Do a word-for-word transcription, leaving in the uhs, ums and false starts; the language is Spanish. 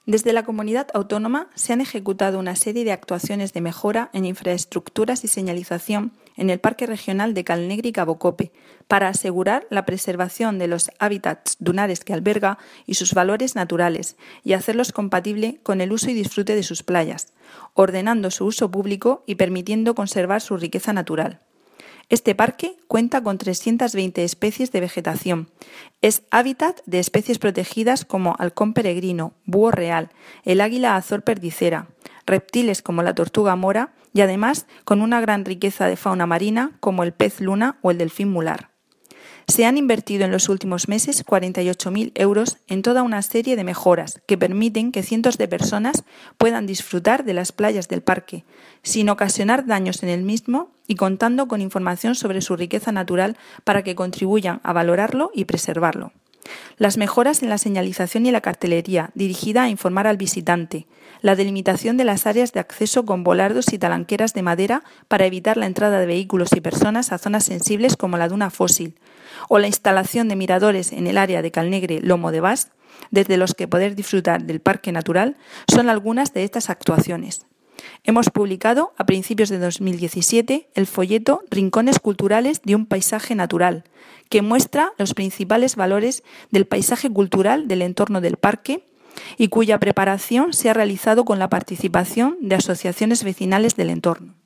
Desde la comunidad autónoma se han ejecutado una serie de actuaciones de mejora en infraestructuras y señalización en el Parque Regional de Calnegre y Cabo Cope para asegurar la preservación de los hábitats dunares que alberga y sus valores naturales y hacerlos compatible con el uso y disfrute de sus playas, ordenando su uso público y permitiendo conservar su riqueza natural. Este parque cuenta con trescientas veinte especies de vegetación. Es hábitat de especies protegidas como halcón peregrino, búho real, el águila azor perdicera, reptiles como la tortuga mora y además con una gran riqueza de fauna marina como el pez luna o el delfín mular. Se han invertido en los últimos meses cuarenta y ocho mil euros en toda una serie de mejoras que permiten que cientos de personas puedan disfrutar de las playas del parque, sin ocasionar daños en el mismo y contando con información sobre su riqueza natural para que contribuyan a valorarlo y preservarlo. Las mejoras en la señalización y la cartelería, dirigida a informar al visitante, la delimitación de las áreas de acceso con volardos y talanqueras de madera para evitar la entrada de vehículos y personas a zonas sensibles como la duna fósil, o la instalación de miradores en el área de Calnegre-Lomo de Bas, desde los que poder disfrutar del parque natural, son algunas de estas actuaciones. Hemos publicado a principios de dos mil diecisiete el folleto Rincones culturales de un paisaje natural, que muestra los principales valores del paisaje cultural del entorno del parque y cuya preparación se ha realizado con la participación de asociaciones vecinales del entorno.